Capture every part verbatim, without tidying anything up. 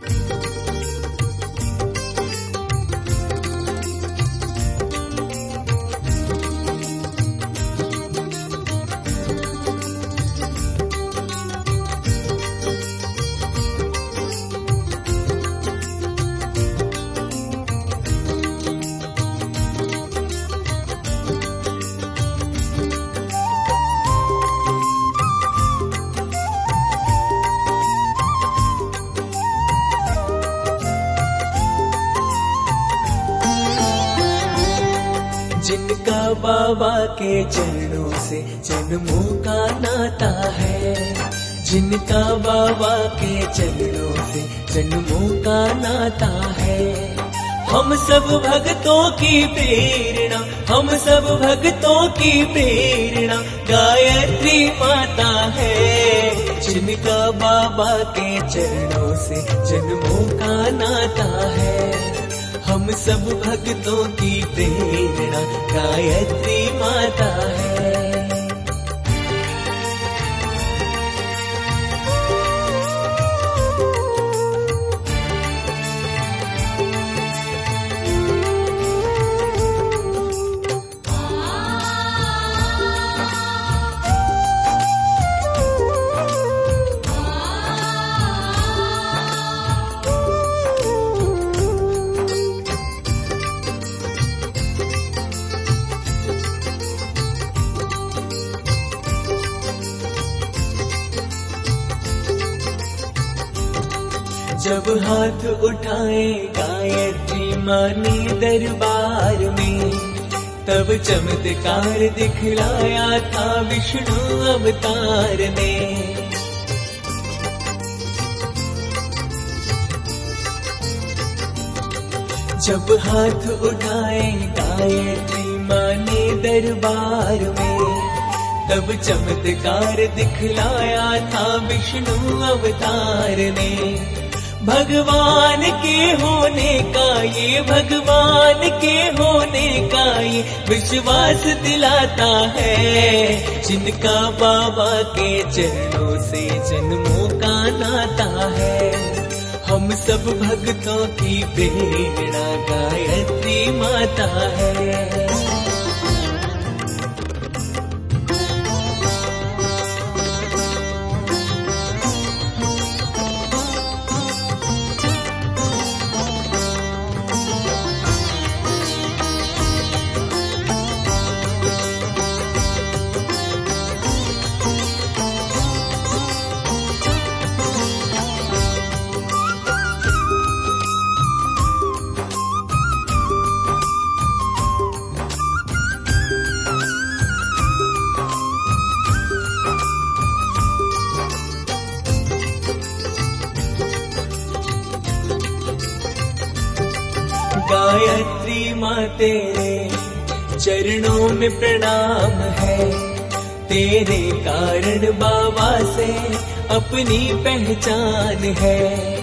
जिनका बाबा के चरणों से जन्मों का नाता है, जिनका बाबा के चरणों से जन्मों का नाता है। हम सब भक्तों की प्रेरणा, हम सब भक्तों की प्रेरणा गायत्री माता है। जिनका बाबा के चरणों से जन्मों का नाता है, हम सब भक्तों की प्रेरणा गायत्री माता है। जब हाथ उठाए गायत्री माने दरबार में, तब चमत्कार दिखलाया था विष्णु अवतार ने। जब हाथ उठाए गायत्री माने दरबार में, तब चमत्कार दिखलाया था विष्णु अवतार ने। भगवान के होने का ये, भगवान के होने का ये विश्वास दिलाता है। जिनका बाबा के चरणों से जन्मों का नाता है, हम सब भक्तों की प्रेरणा गायत्री माता है। गायत्री माँ तेरे चरणों में प्रणाम है, तेरे कारण बाबा से अपनी पहचान है।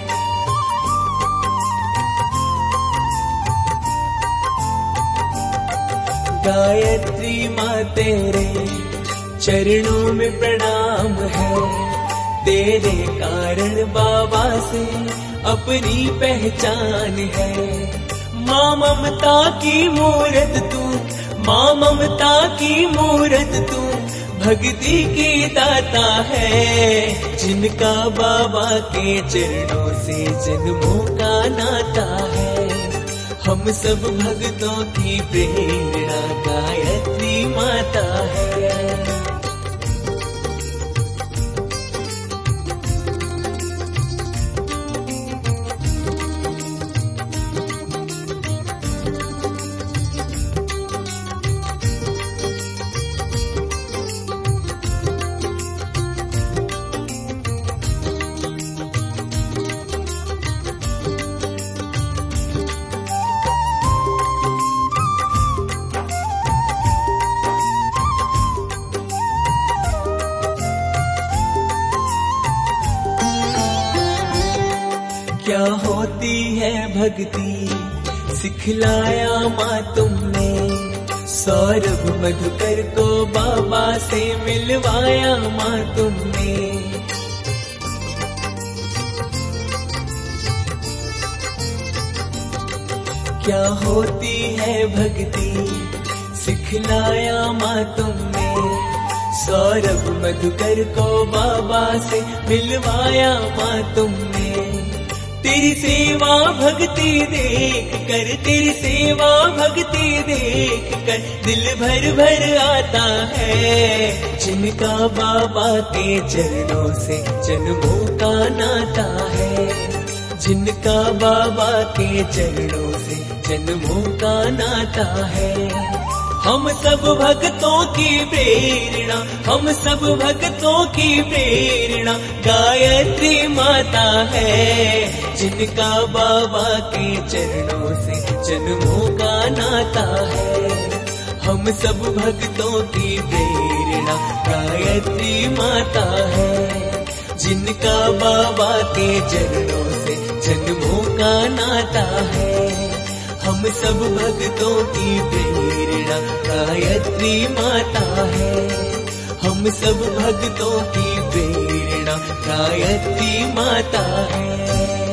गायत्री माँ तेरे चरणों में प्रणाम है, तेरे कारण बाबा से अपनी पहचान है। माँ ममता की मूरत तू, माँ ममता की मूरत तू, भक्ति की दाता है। जिनका बाबा के चरणों से जन्मों का नाता है, हम सब भक्तों की प्रेरणा गायत्री माता है। क्या होती है भक्ति सिखलाया माँ तुमने, सौरभ मधुकर को बाबा से मिलवाया माँ तुमने। क्या होती है भक्ति सिखलाया माँ तुमने, सौरभ मधुकर को बाबा से मिलवाया माँ तुमने। तेरी सेवा भक्ति देख कर, तेरी सेवा भक्ति देख कर दिल भर भर आता है। जिनका बाबा के चरणों से जन्मों का नाता है, जिनका बाबा के चरणों से जन्मों का नाता है। हम सब भक्तों की प्रेरणा, हम सब भक्तों की प्रेरणा गायत्री माता है। जिनका बाबा के चरणों से जन्मों का नाता है, हम सब भक्तों की प्रेरणा गायत्री माता है। जिनका बाबा के चरणों से जन्मों का नाता है, हम सब भक्तों की प्रेरणा गायत्री माता है। हम सब भक्तों की प्रेरणा गायत्री माता है।